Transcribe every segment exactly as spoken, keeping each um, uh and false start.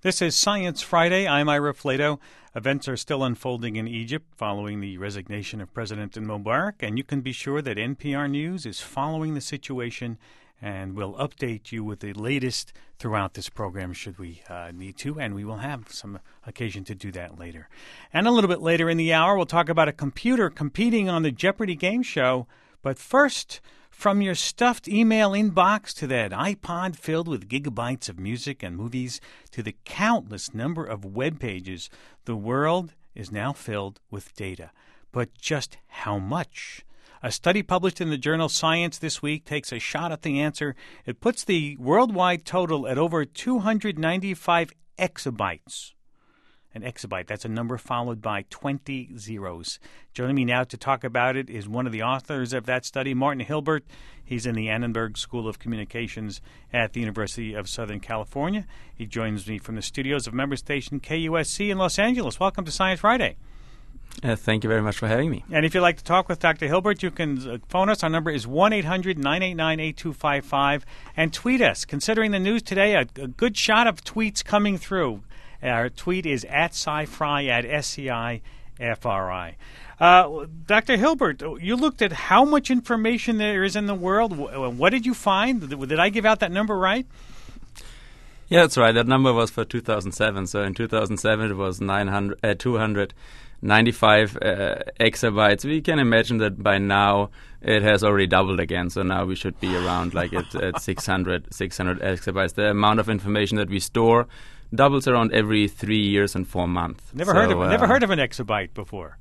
This is Science Friday. I'm Ira Flato. Events are still unfolding in Egypt following the resignation of President Mubarak, and you can be sure that N P R News is following the situation and will update you with the latest throughout this program should we uh, need to, and we will have some occasion to do that later. And a little bit later in the hour, we'll talk about a computer competing on the Jeopardy game show. But first, from your stuffed email inbox to that iPod filled with gigabytes of music and movies to the countless number of web pages, the world is now filled with data. But just how much? A study published in the journal Science this week takes a shot at the answer. It puts the worldwide total at over two hundred ninety-five exabytes. An exabyte, that's a number followed by twenty zeros. Joining me now to talk about it is one of the authors of that study, Martin Hilbert. He's in the Annenberg School of Communications at the University of Southern California. He joins me from the studios of member station K U S C in Los Angeles. Welcome to Science Friday. Uh, thank you very much for having me. And if you'd like to talk with Doctor Hilbert, you can phone us. Our number is one eight hundred nine eight nine eight two five five. And tweet us. Considering the news today, a, a good shot of tweets coming through. Our tweet is at SciFri, at S C I F R I. Uh, Doctor Hilbert, you looked at how much information there is in the world. What did you find? Did I give out that number right? Yeah, that's right. That number was for two thousand seven. So in two thousand seven, it was nine hundred, uh, two hundred ninety-five uh, exabytes. We can imagine that by now it has already doubled again. So now we should be around like at, at six hundred, six hundred exabytes. The amount of information that we store doubles around every three years and four months. Never so, heard of uh, never heard of an exabyte before.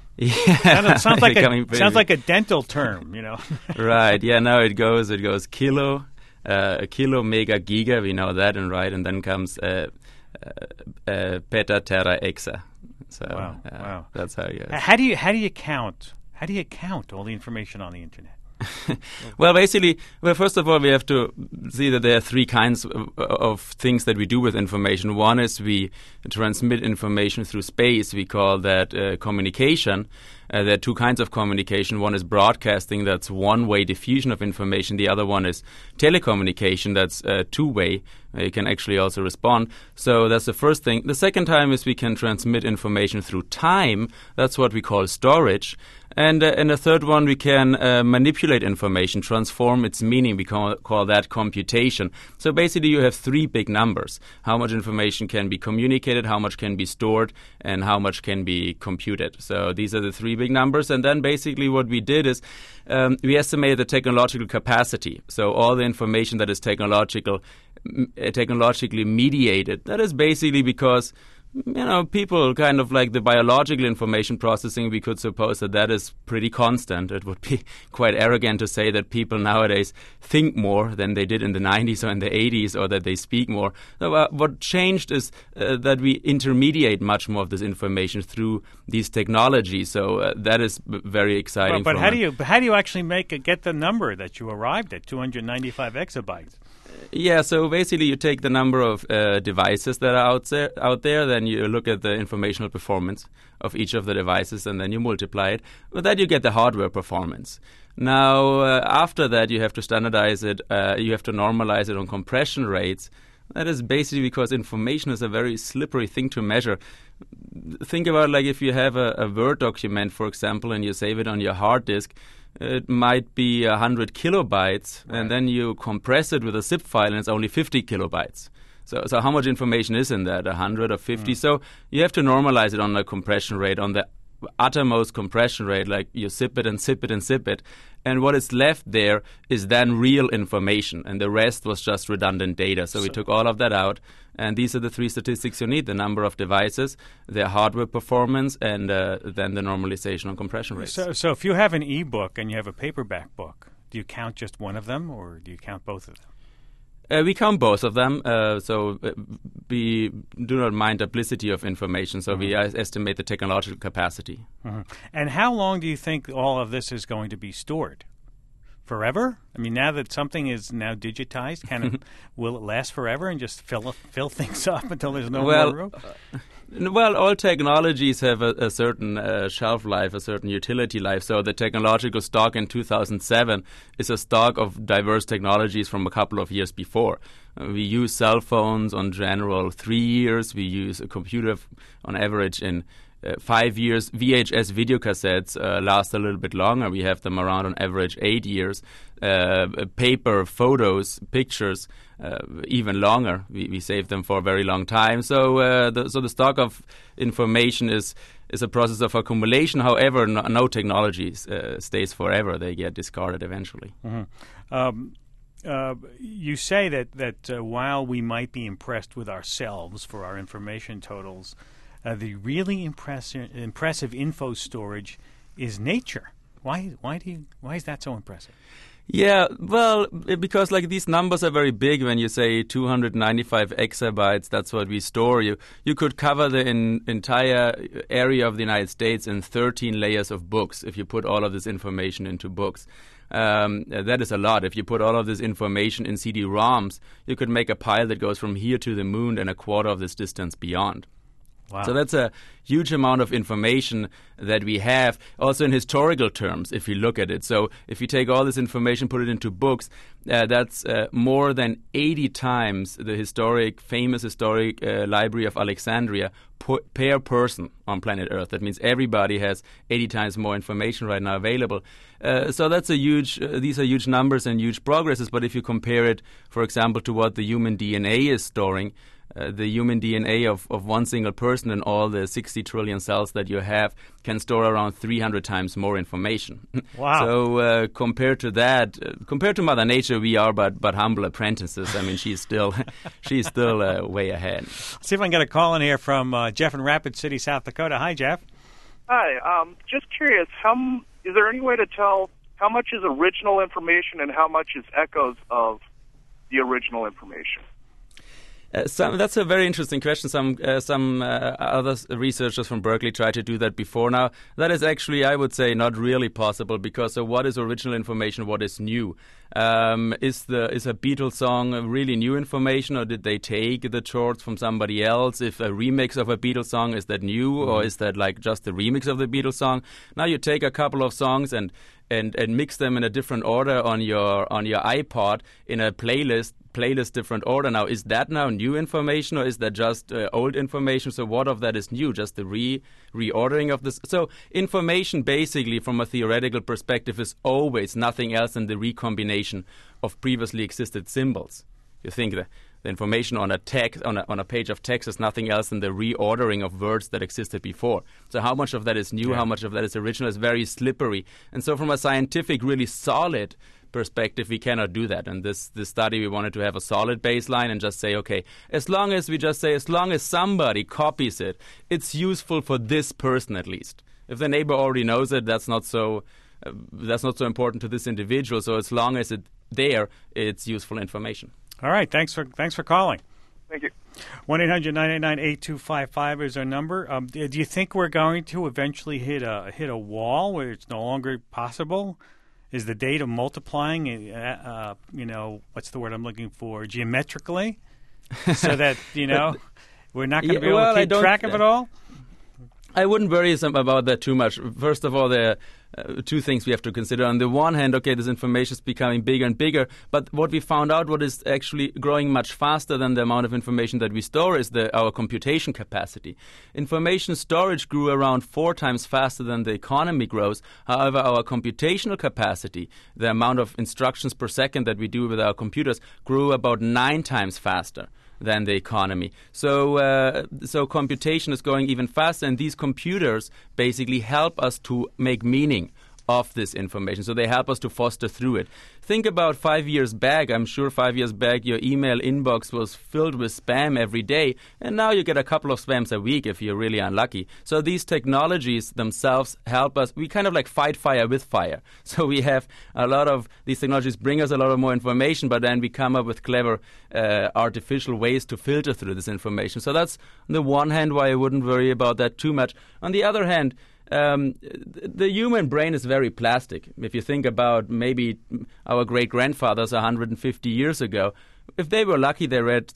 Yeah, it sounds like a sounds like a dental term, you know. Right. Yeah. Now it goes. It goes kilo, uh, kilo, mega, giga. We know that, and right, and then comes uh, uh, uh, peta, tera, exa. So wow, uh, wow. That's how you. How do you how do you count? How do you count all the information on the internet? Well, basically, well, first of all, we have to see that there are three kinds of, of things that we do with information. One is we transmit information through space. We call that uh, communication. Uh, there are two kinds of communication. One is broadcasting. That's one-way diffusion of information. The other one is telecommunication. That's uh, two-way. Uh, you can actually also respond. So that's the first thing. The second time is we can transmit information through time. That's what we call storage. And, uh, and the third one, we can uh, manipulate information, transform its meaning. We call, call that computation. So basically, you have three big numbers. How much information can be communicated, how much can be stored, and how much can be computed. So these are the three big numbers. And then basically what we did is um, we estimated the technological capacity. So all the information that is technological, m- technologically mediated. That is basically because you know, people kind of like the biological information processing, we could suppose that that is pretty constant. It would be quite arrogant to say that people nowadays think more than they did in the nineties or in the eighties, or that they speak more. So, uh, what changed is uh, that we intermediate much more of this information through these technologies. So uh, that is b- very exciting. But, but how do you how do you actually make a, get the number that you arrived at, two hundred ninety-five exabytes? Yeah, so basically you take the number of uh, devices that are out there, out there, then you look at the informational performance of each of the devices, and then you multiply it. With that, you get the hardware performance. Now, uh, after that, you have to standardize it. Uh, you have to normalize it on compression rates. That is basically because information is a very slippery thing to measure. Think about like if you have a, a Word document, for example, and you save it on your hard disk. It might be one hundred kilobytes, right. And then you compress it with a zip file, and it's only fifty kilobytes. So, so how much information is in that? one hundred or fifty? Mm. So you have to normalize it on the compression rate, on the uttermost compression rate, like you zip it and zip it and zip it. And what is left there is then real information, and the rest was just redundant data. So, so we took all of that out, and these are the three statistics you need: the number of devices, their hardware performance, and uh, then the normalization on compression rates. So, so if you have an e-book and you have a paperback book, do you count just one of them, or do you count both of them? Uh, we count both of them, uh, so uh, we do not mind duplicity of information, so mm-hmm. we uh, estimate the technological capacity. Mm-hmm. And how long do you think all of this is going to be stored? Forever? I mean, now that something is now digitized, can it, will it last forever and just fill fill things up until there's no well, more room? Uh, well, all technologies have a, a certain uh, shelf life, a certain utility life. So the technological stock in two thousand seven is a stock of diverse technologies from a couple of years before. Uh, we use cell phones on general three years. We use a computer f- on average in uh, five years. V H S video cassettes uh, last a little bit longer. We have them around on average eight years. Uh, paper, photos, pictures, uh, even longer. We, we save them for a very long time. So, uh, the, so the stock of information is is a process of accumulation. However, no, no technology uh, stays forever. They get discarded eventually. Mm-hmm. Um, uh, you say that that uh, while we might be impressed with ourselves for our information totals, uh, the really impressive impressive info storage is nature. Why? Why do you? Why is that so impressive? Yeah, well, because like these numbers are very big. When you say two hundred ninety-five exabytes, that's what we store. You you could cover the in, entire area of the United States in thirteen layers of books if you put all of this information into books. Um, that is a lot. If you put all of this information in C D ROMs, you could make a pile that goes from here to the moon and a quarter of this distance beyond. Wow. So that's a huge amount of information that we have, also in historical terms, if you look at it. So if you take all this information, put it into books, uh, that's uh, more than eighty times the historic, famous historic uh, Library of Alexandria per, per person on planet Earth. That means everybody has eighty times more information right now available. Uh, so that's a huge, uh, these are huge numbers and huge progresses. But if you compare it, for example, to what the human D N A is storing, Uh, the human D N A of, of one single person and all the sixty trillion cells that you have can store around three hundred times more information. Wow. So uh, compared to that, uh, compared to Mother Nature, we are but, but humble apprentices. I mean, she's still she's still uh, way ahead. Let's see if I can get a call in here from uh, Jeff in Rapid City, South Dakota. Hi, Jeff. Hi. Um, just curious, how m- is there any way to tell how much is original information and how much is echoes of the original information? Uh, some, that's a very interesting question. Some uh, some uh, other researchers from Berkeley tried to do that before now. That is actually, I would say, not really possible because so what is original information, what is new? Um, is the is a Beatles song really new information, or did they take the chords from somebody else? If a remix of a Beatles song, is that new, mm-hmm. or is that like just the remix of the Beatles song? Now you take a couple of songs and and, and mix them in a different order on your on your iPod in a playlist. playlist different order. Now, is that now new information, or is that just uh, old information? So what of that is new? Just the re reordering of this? So information, basically, from a theoretical perspective, is always nothing else than the recombination of previously existed symbols. You think that the information on a text on a, on a page of text is nothing else than the reordering of words that existed before. So how much of that is new, yeah. how much of that is original, is very slippery. And so from a scientific, really solid perspective, we cannot do that. And this this study, we wanted to have a solid baseline and just say, okay, as long as we just say, as long as somebody copies it, it's useful for this person at least. If the neighbor already knows it, that's not so uh, that's not so important to this individual. So as long as it's there, it's useful information. All right, thanks for thanks for calling. Thank you. one eight hundred nine eight nine eight two five five is our number. Um, do, do you think we're going to eventually hit a hit a wall where it's no longer possible? Is the data multiplying, uh, uh, you know, what's the word I'm looking for, geometrically, so that, you know, we're not going to yeah, be able well, to keep track of it all? I wouldn't worry about that too much. First of all, there are uh, two things we have to consider. On the one hand, okay, this information is becoming bigger and bigger, but what we found out, what is actually growing much faster than the amount of information that we store, is the, our computation capacity. Information storage grew around four times faster than the economy grows. However, our computational capacity, the amount of instructions per second that we do with our computers, grew about nine times faster than the economy. So uh, so computation is going even faster, and these computers basically help us to make meaning of this information. So they help us to foster through it. Think about five years back. I'm sure five years back your email inbox was filled with spam every day, and now you get a couple of spams a week if you're really unlucky. So these technologies themselves help us. We kind of like fight fire with fire. So we have a lot of these technologies bring us a lot of more information, but then we come up with clever uh, artificial ways to filter through this information. So that's on the one hand why I wouldn't worry about that too much. On the other hand, Um, the human brain is very plastic. If you think about maybe our great-grandfathers one hundred fifty years ago, if they were lucky, they read some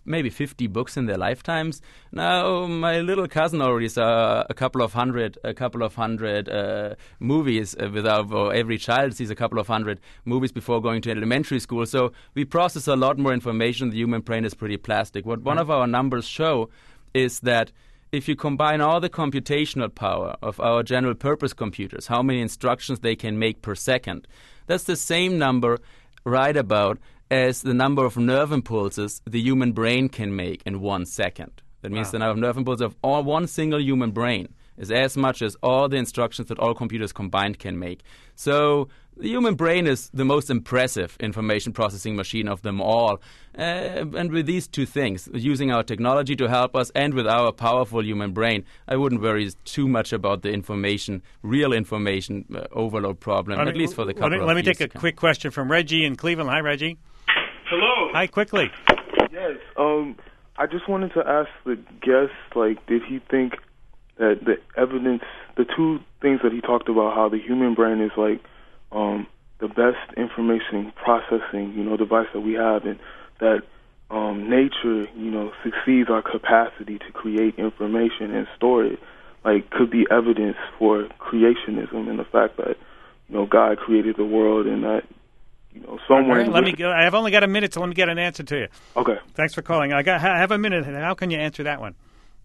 maybe fifty books in their lifetimes. Now, my little cousin already saw a couple of hundred, a couple of hundred uh, movies uh, without, or every child sees a couple of hundred movies before going to elementary school. So we process a lot more information. The human brain is pretty plastic. What one of our numbers show is that if you combine all the computational power of our general purpose computers, how many instructions they can make per second, that's the same number right about as the number of nerve impulses the human brain can make in one second. That means wow. the number of nerve impulses of all one single human brain is as much as all the instructions that all computers combined can make. So the human brain is the most impressive information processing machine of them all. Uh, and with these two things, using our technology to help us and with our powerful human brain, I wouldn't worry too much about the information, real information uh, overload problem, me, at least for the couple let me, of Let me years take a quick question from Reggie in Cleveland. Hi, Reggie. Hello. Hi, quickly. Yes. Um, I just wanted to ask the guest, like, did he think that the evidence, the two things that he talked about, how the human brain is like um, the best information processing, you know, device that we have, and that um, nature, you know, succeeds our capacity to create information and store it, like, could be evidence for creationism and the fact that, you know, God created the world and that, you know, somewhere. Right, let me go. I've only got a minute, so let me get an answer to you. Okay. Thanks for calling. I got I have a minute. How can you answer that one?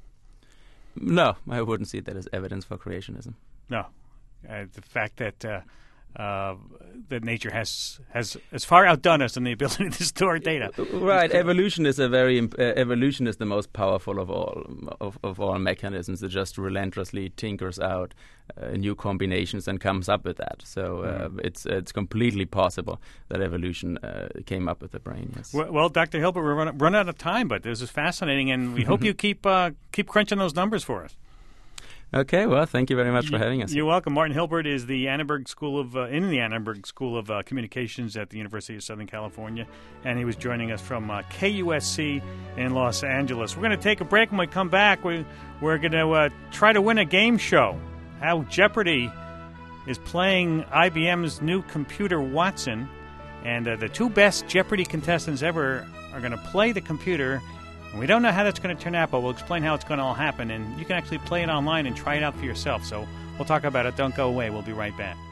No, I wouldn't see that as evidence for creationism. No. Uh, the fact that uh, uh, that nature has has as far outdone us in the ability to store data. Right. Evolution is a very imp- uh, evolution is the most powerful of all of, of all mechanisms. It just relentlessly tinkers out uh, new combinations and comes up with that. So uh, mm. it's it's completely possible that evolution uh, came up with the brain. Yes. Well, well Doctor Hilbert, we're run, run out of time, but this is fascinating, and we hope you keep uh, keep crunching those numbers for us. Okay, well, thank you very much for having us. You're welcome. Martin Hilbert is the Annenberg School of uh, in the Annenberg School of uh, Communications at the University of Southern California, and he was joining us from uh, K U S C in Los Angeles. We're going to take a break. When we come back, we, we're going to uh, try to win a game show. How Jeopardy is playing I B M's new computer, Watson, and uh, the two best Jeopardy contestants ever are going to play the computer. We don't know how that's going to turn out, but we'll explain how it's going to all happen, and you can actually play it online and try it out for yourself. So we'll talk about it. Don't go away. We'll be right back.